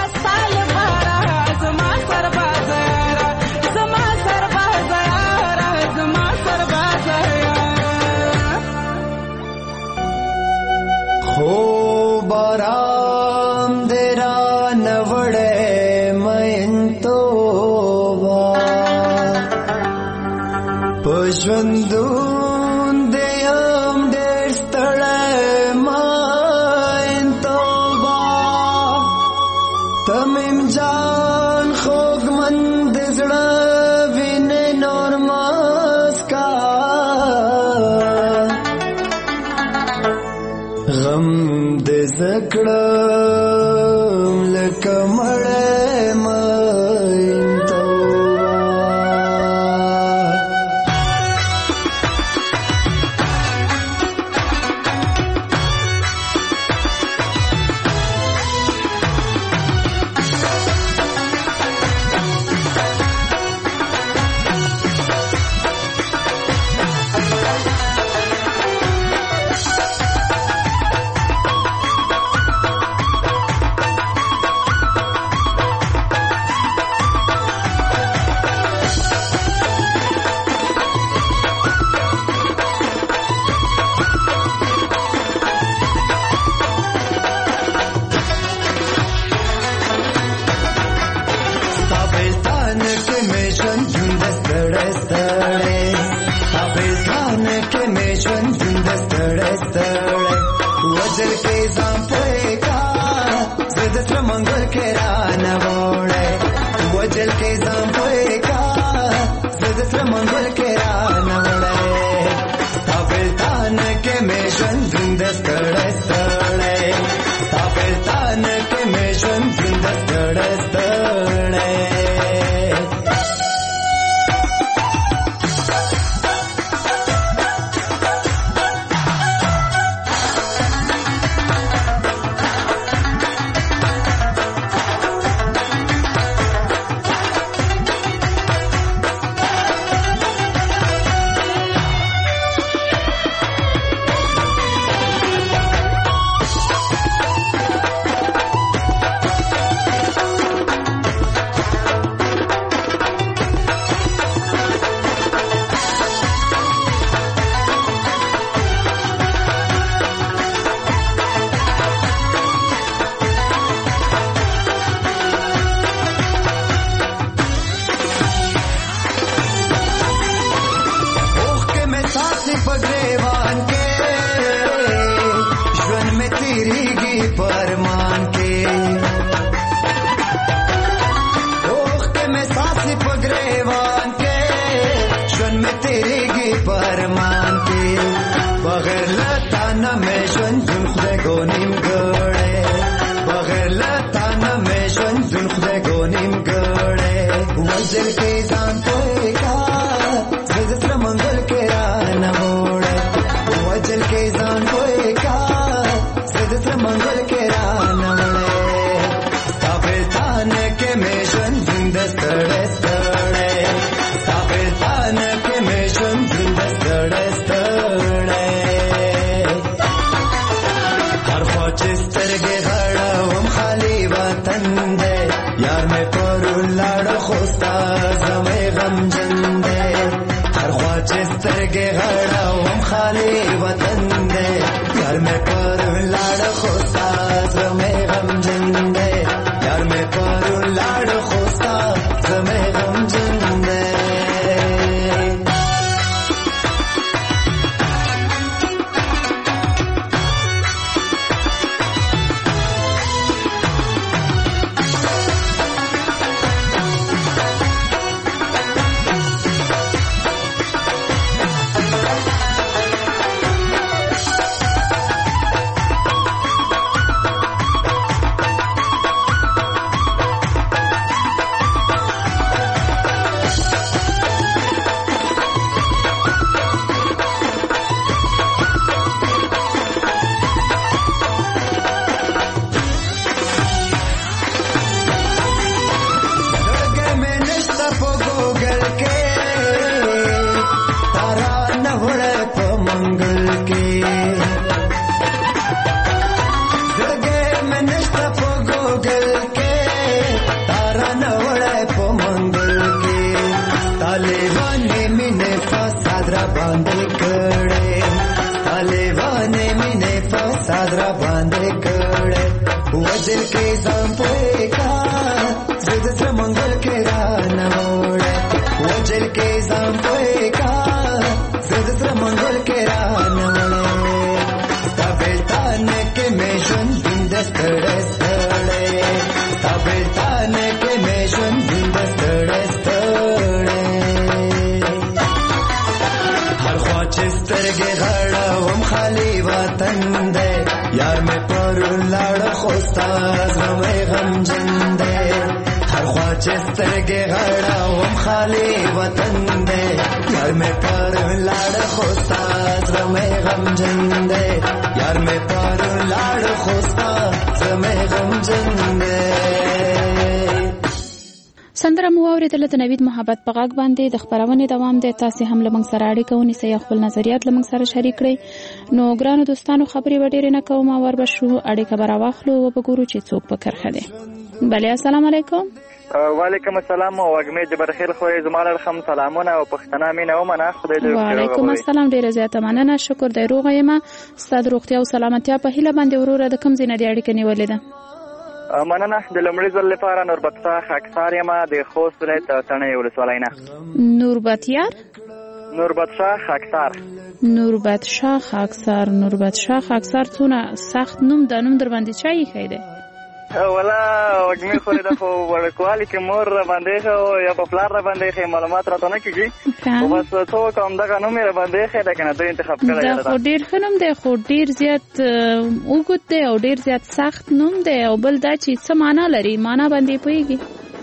خو بارام دیرا نوڑے مین توبا پشوندون دیم دیر ستڑے مین توبا تمیم جان خوگ من دزڑا وین نور ماسکا غم دې زکړم لکه مړې مین توبه. مې ژوند زنده ستړی ستړی وجل کې ځان پوهې کا زه د سره منګل کې رانه وړی وجل کې ځان پوهې کا زه د سره منګل کې رانه وړی ستا بلتان کې مې ژوند زنده ستړی ستړی ستا بلتان کې مې ژوند زنده ستړی ستړی سندره مو واورېدله د نوید محبت په غږ باندې د خپرونې دوام دی. تاسې هم له موږ سره اړیکه ونیسئ یا خپل نظریات له موږ سره شریک کړئ. نو ګرانو دوستانو خبرې به ډېرې نه کوم او ور به شو اړیکه به راواخلو او به ګورو چې څوک په کرښه دی. بله السلام علیکم. وعلیکم السلام او وږمې جبرخیل خوې زما لرخم سلامونه او پښتنه مینه ومنه خدای دې وعلیکم السلام ډیره زیاته مننه شکر دی روغ یم ستاسو روغتیا او سلامتیا په هیله باندې وروره د کوم ځای نه دی اړیکه نیولې ده مننه د لمړي ځل لپاره نوربت شاه خاکسار یم د خوست ولایت تڼۍ ولسوالۍ نه نوربت یار نوربت شاه خاکسار. نوربت شاه خاکسار. نوربت شاه خاکسار څونه سخت نوم د نوم در باندې چا یې دی؟ ولا وګمې خو د خو ورکوالي کې مور را باندې خو یا په پلار را باندې خو معلومات راته نه کیږي او بس څو کوم دغه نوم را باندې خو دا کنه دوی انتخاب کړی دا خو ډیر ښه نوم دی خو ډیر زیات اوږد دی او ډیر زیات سخت نوم دی او بل دا چې څه معنا لري معنا باندې پوهیږي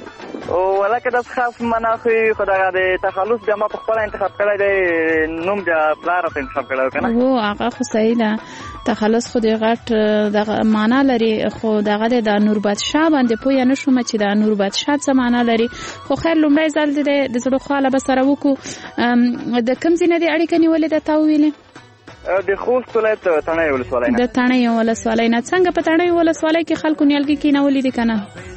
او ولکه د خاص معنا خو خدای د تخلص جمع په خپل انتخاب کړی دی نوم د پلار په انتخاب کړو کنه او هغه خو صحیح ده تخلص خو د غټ د معنا لري خو دغه د نوربت شاه باندې پوه نه شوم چې د نوربت شاه څه معنا لري خو خیر لومړی ځل د زړه خاله به سره وکړو د کوم ځای نه دی اړیکه نیولې ده تا ویلې د خوست ولایت تڼۍ ولسوالۍ نه د تڼۍ ولسوالۍ نه څنګه په تڼۍ ولسوالۍ کې خلکو نیالګي کینولې دي کنه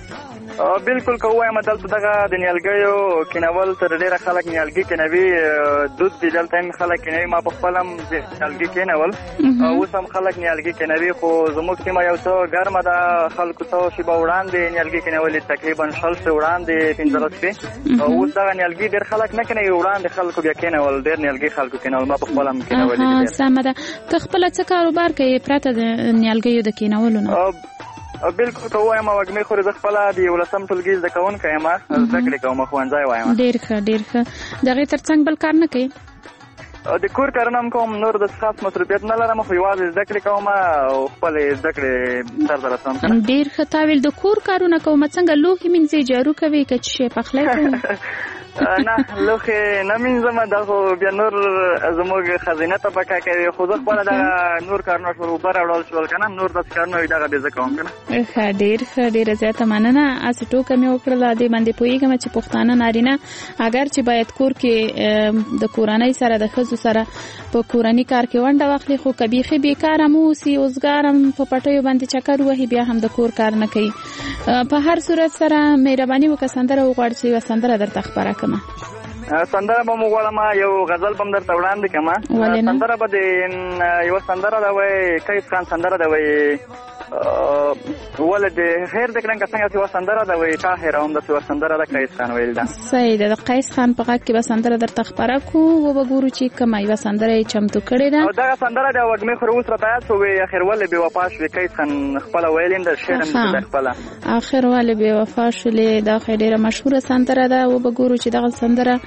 بالکل که وایم دلته دغه د نیالګیو کینول تر ډیره خلک نیالګي کینوي دود دي دلته هم خلک کینوي ما په خپل هم نیالګي کینول اوس هم خلک نیالګي کینوي خو زموږ سیمه یو څه ګرمه ده خلکو څه شیبه وړاندې نیالګي کینولې تقریبا شل څه وړاندې پنځلس شپې اوس دغه نیالګي ډېر خلک نه کینوي وړاندې خلکو بیا کینول ډېر نیالګي خلکو کینول ما په خپل هم کینولې سمه ده ته خپله څه کاروبار کوې پرته د نیالګیو د کینولو نه بالکل که وایم وګمې خو زه خپله د یولسم ټولګي زده کوونکی یم زده کړې کوم ښوونځی وایم ډېر ښه ډېر ښه د هغې تر څنګ بل کار نه کوې د کور کارونه هم کوم نور د خاص مصروفیت نه لرم خو یوازې زده کړې کوم او خپلې زده کړې سرته رسوم ډېر ښه تا ویل د کور کارونه کوم څنګه لوښي مینځې جارو کوې که څه شی پخلی کوې نه لوښي نه مینځم دا خو بیا نور زموږ خزینه ته پکا کوي خو زه خپله دغه نور کارونه شول اوبه راوړل شول که نه نور داسې کارونه وي دغه بیا زه کوم که نه ښه ډېر ښه ډېره زیاته مننه هسې ټوکه مې وکړله دې باندې پوهېږم چې پښتانه نارینه اگر چې باید کور کې د کورنۍ سره د ښځو سره په کورني کار کې ونډه واخلي خو که بیخي بېکاره هم اوسي اوزګار هم په پټیو باندې چکر ووهي بیا هم د کور کار نه کوي په هر صورت سره مهرباني وکړه سندره وغواړه چې یوه سندره درته خپره کړمه سندره به مو غواړم یو غزل به م درته وړاندې کړم سندره به د یوه سندره ده وایي کیف خان سندره ده وایي ولې د خیر د کړنګ څنګه چې یوه سندره ده وایي طاهره هم داسې یوه سندره ده قیس خان ویل ده صحیح ده د قیس خان په غږ کې به سندره درته خپره کړو وبه ګورو چې کومه یوه سندره یې چمتو کړې ده او دغه سندره د وږمې خو اوس راته یاد شو وایي اخر ولې بې وفا شوې قیس خان خپله ویل هم د شعر هم ده خپله اخر ولې بې وفا شولې دا خو ډېره مشهوره سندره ده وبه ګورو چې دغه سندره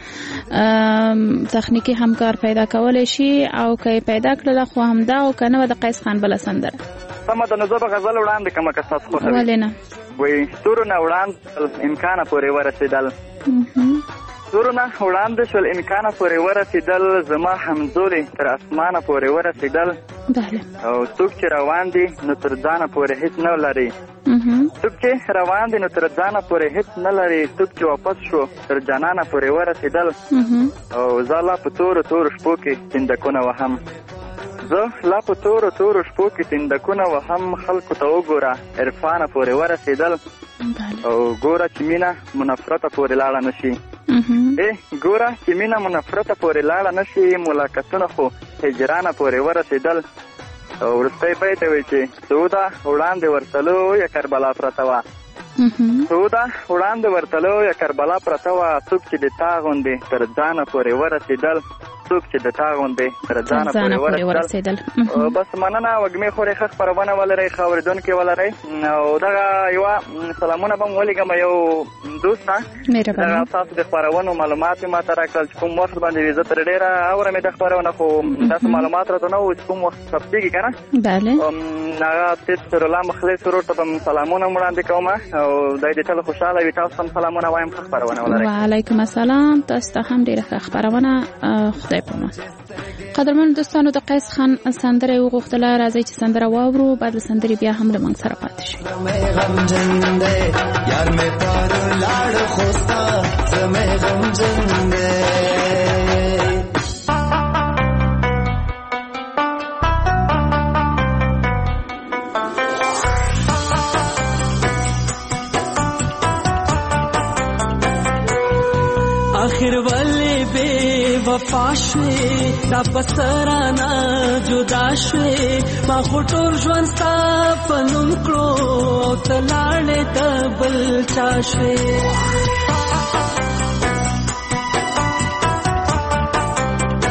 تخنیکي همکار پیدا کولی شي او که یې پیدا کړله خو همدا او که نه به د قیس خان بله سندره سمه ده نو زه به غزل وړاندې کړمه که ستاسو خوښه وي ولې نه وایي ستورو نه وړاندې امکانه پورې ورسېدل ستورو نه وړاندې شول امکانه پورې ورسېدل زما همزولې تر اسمانه پورې ورسېدل او څوک چې روان دي نو تر ځانه پورې هېڅ نه لري څوک چې روان دي نو تر ځانه پورې هېڅ نه لري څوک چې واپس شو تر جانانه پورې ورسېدل او زه لا په تورو تورو شپو کې سندکونه وهم زه لا په تورو تورو شپو کې سندکونه وهم خلکو ته وګوره عرفانه پورې ورسېدل او ګوره چې مینه منفرته پورې لاړه نه شي ای ګوره چې مینه منفرته پورې لاړه نه شي ملاقاتونه خو هجرانه پورې ورسېدل او وروستی بیت وایي چې سوده وړاندې ورتلو یا کربلا پرته وه سوده وړاندې ورتلو یا کربلا پرته وه څوک چې د تا غوندې تر ځانه پورې ورسېدل څوک چې د تا غوندې تر ځانه پورې ورسېدل بس مننه وږمې خورې ښه خپرونه ولرئ ښه اورېدونکي ولرئ او دغه یوه سلامونه به م ولیږم یو دوست ته دغه ستاسو د خپرونو معلومات مې ما ته راکړل چې کوم وخت باندې وي زه تر ډېره اورم یې د خپرونه خو داسې معلومات راته نه وو چې کوم وخت ثبتېږي که نه هغه سید سرالله مخلص ورور ته به م سلامونه هم وړاندې کوم او دی دې تل خوشحاله وي تاسو ته هم سلامونه وایم ښه خپرونه ولرئ وعلیکم السلام تاسو ته هم ډېره ښه خپرونه خدای قدرمن دوستانو د قیس خان سندره یې وغوښتله راځئ چې سندره واورو بعد له سندرې بیا هم له موږ سره پاتې شئ یار مې پر لاړ خوستا زمې غمجن آخر والے بے وفا شوی دا پسرانا جدا شوی ما خطور جوان ستا پنم کرو او تلاړې د بل چا شوی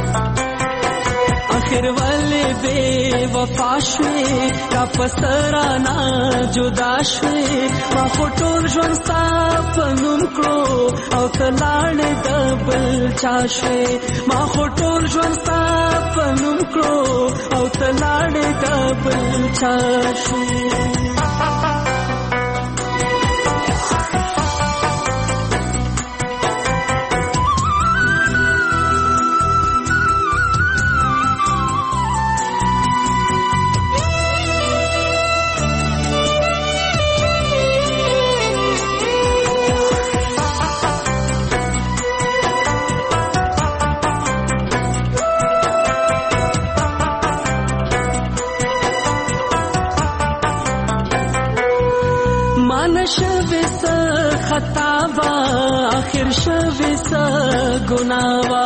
آخر ولې بې وفا شوې کا پسرانا جدا شوې ما خو ټول ژوند ستا په نوم کړو او ته لاړې د بل چا شوې ما خو ټول ژوند ستا په نوم کړو او ته لاړې د بل چا شوې خطاوا آخر شوی سا گناوا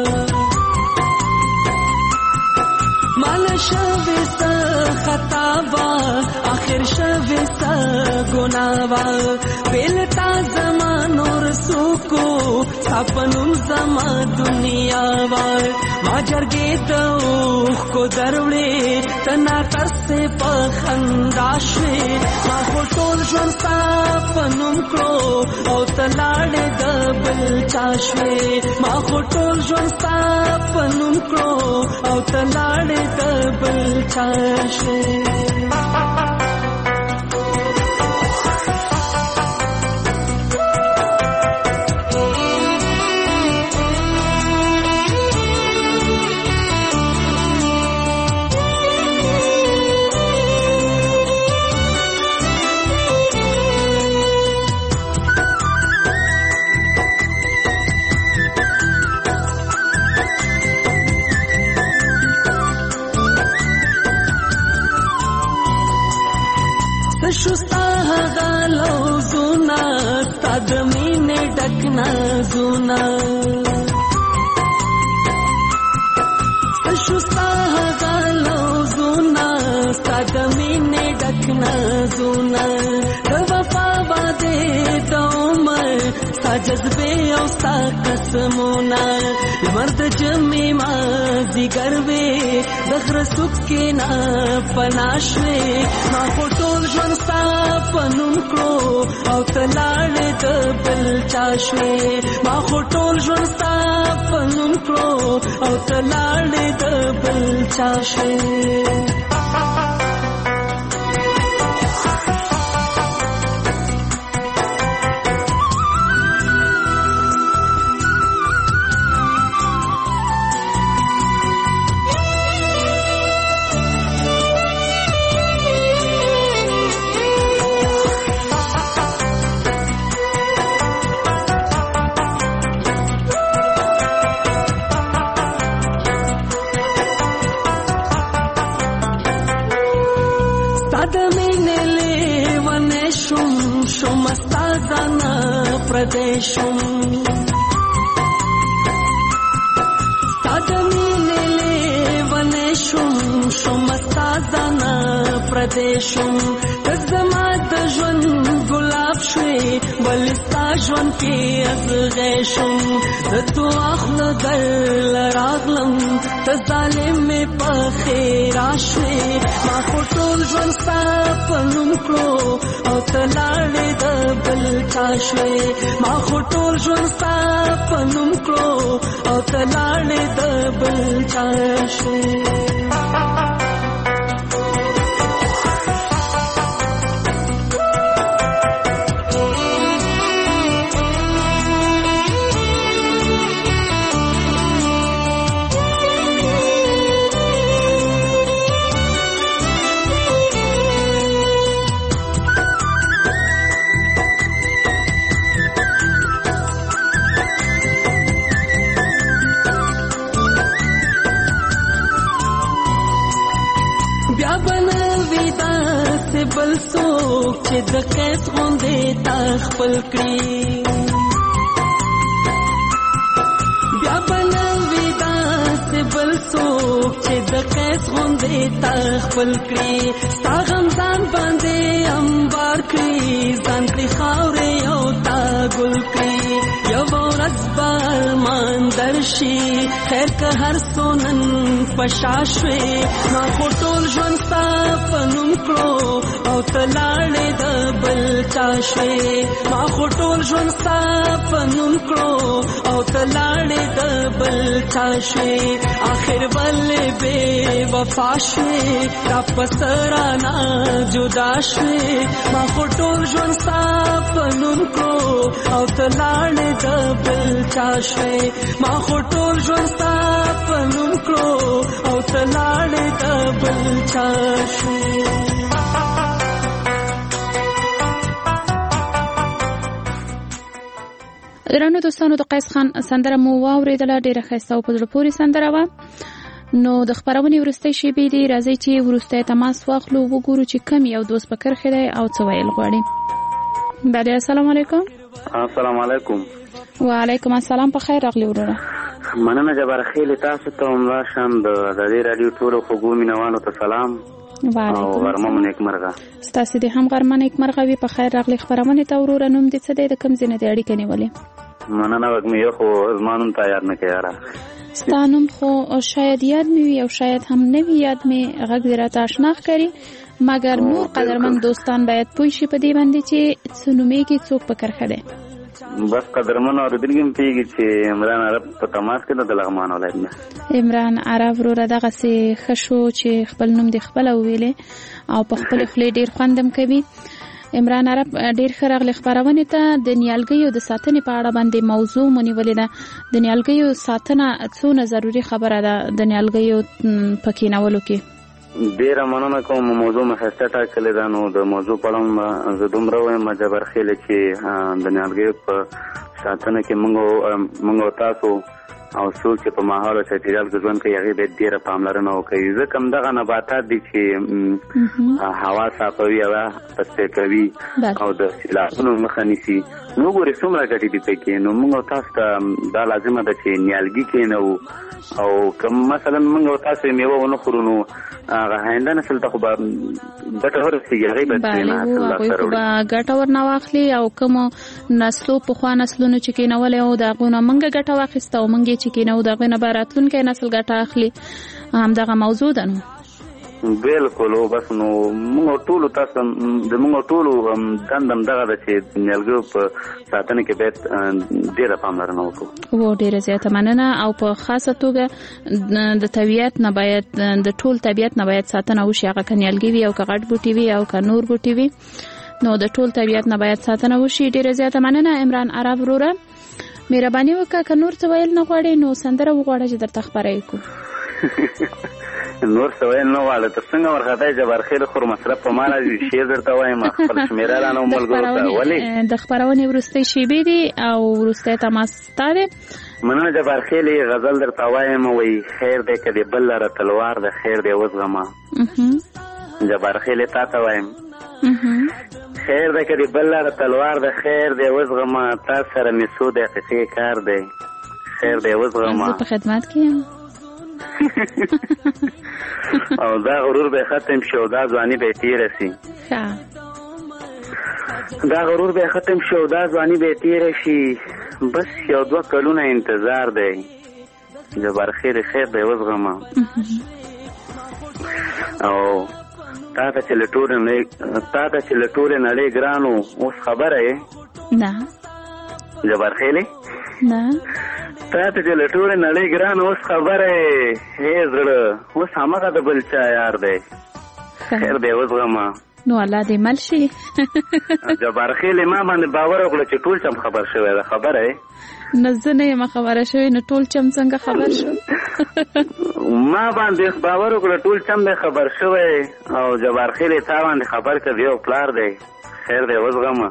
مال شوی سا خطاوا آخر شوی سا گناوا بیلتا زمان اور سوکو سپنم زما دنیا وار ما جرګې دوخ کو دروړې تنا ترسه په خندا شوې ما خو ټول ژوند ستا په نوم کړو او ته لاړې د بل چا شوې ما خو ټول ژوند ستا په نوم کړو او ته لاړې د بل چا شوې شستا غالو زونا تدمین ډکنا زونا شستا غالو زونا تدمین ډکنا زونا د وفا باندې د عمر ستا جذبه او ستا قسمونه مرد جمع ما دیگر وې د غر سوک کې نه پناشوي ما خو ټول ژوند ستا په نوم کړو او ته لاړې د بل چا شوې ما خو ټول ژوند ستا په نوم کړو او ته لاړې د بل چا شوې پردیشم ستادمینه لیونشم شمستازانا پردیشم تزما د ژوند ګلاب شوې ولستا ژوند کې ازغېشم د تو اخله در راغلم ته ظالم مې په خیرا شوې ما خو ټول ژوند ستا په نوم کړو او ته لاړې د بل چا شوې ما خو ټول ژوند ستا په نوم کړو او ته لاړې د بل چا شوې بل څوک چې د قیس غوندې تا خپل کړي بیا به نه وي داسې بل څوک چې د قیس غوندې تا خپل کړي ستا غم ځان باندې امبار کړي ځان ترې خاورې او تا ګل کړي یوه ورځ به ارمان درشي خیر که هر سونن پشاشوي ما خټول ژوند ستا پنوم کړو او تلاړې د بل چاشوي ما خټول ژوند ستا پنوم کړو او تلاړې د بل چاشوي اخر ولې بے وفا شوي را پسرانا جدا شوي ما خټول ژوند ستا پنوم کړو او تلاړې د بل چاشوي ما خټول ژوند ستا پنوم کړو او تلاړې د بل چاشوي درنو دوستانو د قیس خان سندره مو واورېدله ډېره ښایسته او په زړه پورې سندره وه نو د خپرونې وروستۍ شېبې دي راځئ چې وروستی تماس واخلو وګورو چې کم یو دوست په کرښې دی او څه ویل غواړي بله السلام علیکم السلام علیکم وعلیکم السلام په خیر راغلی وروره مننه جبار خیل تاسو ته هم راشم د ازادي راډیو ټولو خوږو مینوالو ته سلام او غرمه مو نیکمرغه ستاسو دې هم غرمه نیکمرغه وي په خیر راغلی خپرونې ته وروره نوم دې څه دی د کوم ځای نه دې اړیکه نیولې مننه وږمې یو خو زما نوم ته یاد نه کوي یاره ستا نوم خو شاید یاد مې وي او شاید هم نه وي یاد مې غږ دې راته اشنا ښکاري مګر نور قدرمن دوستان باید پوه شي په دې باندې چې څه نومېږي څوک په کرښه دی بس قدرمن اورېدونکي هم پوهېږي چې عمران عرب په تماس کې ده د لغمان ولایت نه عمران عرب وروره دغسې ښه شو چې خپل نوم دې خپله وویلې او په خپلې خولې ډېر خوند هم کوي عمران عرب ډېر ښه راغلی خپرونې ته د نیالګیو د ساتنې په اړه باندې موضوع مو نیولې ده د نیالګیو ساتنه څونه ضروري خبره ده د نیالګیو په کینولو کې ډیره مننه کوم موضوع مې ښایسته ټاکلې ده نو د موضوع په اړه زه دومره وایم جبار خیلې چې د نیالګیو په ساتنه کې موږ او تاسو او څوک چې په ماحول او چاپېریال کې ژوند کوي هغې باید ډېره پاملرنه وکړي ځکه همدغه نباتات دي چې هوا صافوي هوا تصفیه کوي او د سیلابونو مخه نیسي نو ګورې څومره ګټې دي پکې نو موږ او تاسو ته دا لازمه ده چې نیالګي کښېنوو او که مثلا موږ او تاسو یې میوه ونه خورو نو هغه آینده نسل ته خو به ګټه ورسېږي هغوی به ترېنه حاصل لاسته راوړي به ګټه ورنه واخلي او کومو نسلو پخوا نسلونو چې کېنولی او د هغو نه موږ ګټه واخیسته او موږ یې چې کېنوو د هغوی نه به راتلونکی نسل ګټه اخلي همدغه موضوع ده نو بالکل بس نو موږ ټولو تاسو د موږ ټولو دنده همدغه ده چې نیالګیو په ساتنه کې باید ډېره پاملرنه وکړو و ډېره زیاته مننه او په خاصه توګه د طبیعت نه باید د ټول طبیعت نه باید ساتنه وشي هغه که نیالګي وي او که غټ بوټي وي او که نور بوټي وي نو د ټول طبیعت نه باید ساتنه وشي ډېره زیاته مننه عمران عرب وروره مهرباني وکړه که نور څه ویل نه غواړې نو سندره وغواړه چې درته خپره یې کړو نور څه ویل نه غواړه ته څنګه ورختی جبار خیل خور مصرف په ما راځي شعر درته وایم خپل شمېره رانه ملګرو ته ولې د خپرونې وروستۍ شېبې دي او وروستی تماس ستا دی مننه جبار خیل غزل درته وایم وایي خیر دی که د بل لره تلوار د خیر دی وزغمه جبار خیل تا ته وایم خیر دی که د بل لره تلوار د خیر دی وزغمه تا سره مې څو دقیقې کار دی خیر دی وزغمه زه په خدمت کې یم او دا غرور به ختم شي او دا ځواني به تیره شي دا غرور به ختم شي او دا ځواني به تیره شي بس یو دوه کلونه انتظار دی جبار خیر خیر دی وزغمه او تا ته چې له ټولې نړۍ ګرانو اوس خبره یې نه جبار خیلې نه تا ته چې له ټولې نړۍ ګرانو اوس خبره یې هې زړه اوس همغه د بل چا یار دی خیر دی وزغمه نو الله دې مل شي جبار خیلې ما باندې باور وکړه چې ټول چم خبر شوی ده خبره یې نه زه نه یم خبره شوې نو ټول چم څنګه خبر شو ما باندې باور وکړه ټول چم دی خبر شوی او جبار خیلې تا باندې خبر کړ یو پلار دی خیر دی وزغمه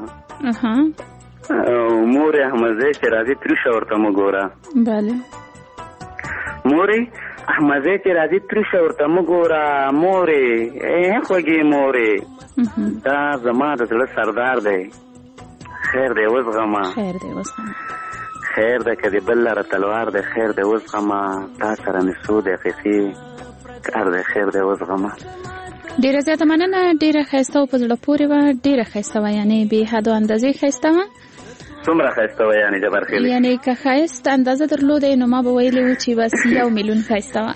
مور احمدزی چې راځي تریشه ورته مو ګوره بله مورې احمدزی چې راځي تریشه ورته مو ګوره مورې ای خوږې مورې دا زما د زړه سردار دی خیر دی وزغمه خیر دی وزغمه خیر دی که د بل لره تلوار دی خیر دی وزغمه تا سره مې څو دقیقې کار دی خیر دی وزغمه ډیره زیاته مننه ډیره ښایسته او په زړه پورې وه ډیره ښایسته وه یعنې بې حد و اندازې ښایسته وه څومره ښایسته وه یعنې جبار خیل یعنې که ښایست اندازه درلودی نو ما به ویلي وو چې بس یو میلیون ښایسته وه.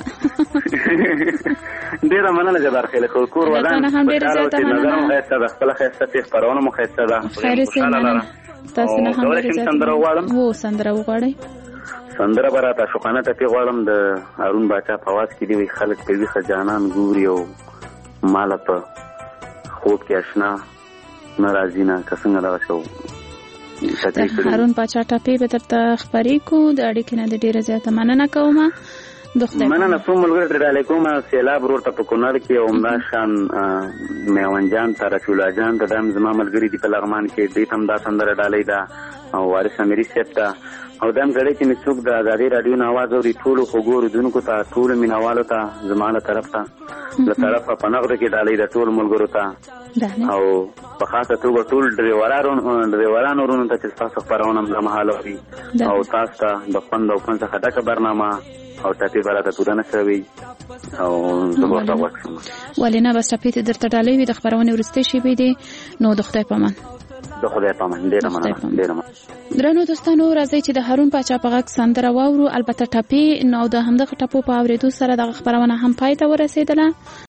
ډېره مننه جبار خیل خو کور ودان هم ډېره زیاته مننه. نظر هم ښایسته ده، خپله ښایسته چې خپرونه مو ښایسته ده. خیر صاحب مننه. تاسو نه هم ډېره زیاته سندره وغواړم؟ هو سندره وغواړئ. سندره به راته شوقانه ټپې غواړم د هارون باچا په اواز کې دي وایي خلک په ویښه جانان ګوري او ماله په خوب کې اشنا نه راځي نه که څنګه دغه شو هارون باچا ټپې به درته خپرې کړو. د اړیکې نه د ډېره زیاته مننه کومه. مننه څو ملګري ترې ډالۍ کومه. سیلاب ورور ته په کونړ کې او همدا شان میوند جان ته رفیع الله جان ته دا هم زما ملګري دي په لغمان کې، دوی ته هم دا سندره ډالۍ ده او وارث امیري صاحب ته او دا هم ګړی چې مې څوک د ازادۍ راډیو نه اواز اوري ټولو خوږو اورېدونکو ته ټولو مینهوالو ته زما له طرف ته له طرفه په نغده کې ډالۍ ده ټولو ملګرو ته او په خاصه توګه ټول ډریورانو ورونو ته چې ستاسو خپرونه هم دا مهال اوري او تاسو ته د خوند او خوند څخه ډکه برنامه او ټپې به راته توده نه شوي او زه به ورته غوږ شم. ولې نه بس ټپې ته درته ډالۍ وي. د خپرونې وروستۍ شېبې دي نو د خدای په امان. د خدای په امان. ډېره مننه. ډېره مننه. درنو دوستانو راځئ چې د هارون باچا په غږ سندره واورو. البته ټپې نو د همدغه ټپو په اورېدو سره دغه خپرونه هم پای ته ورسېدله.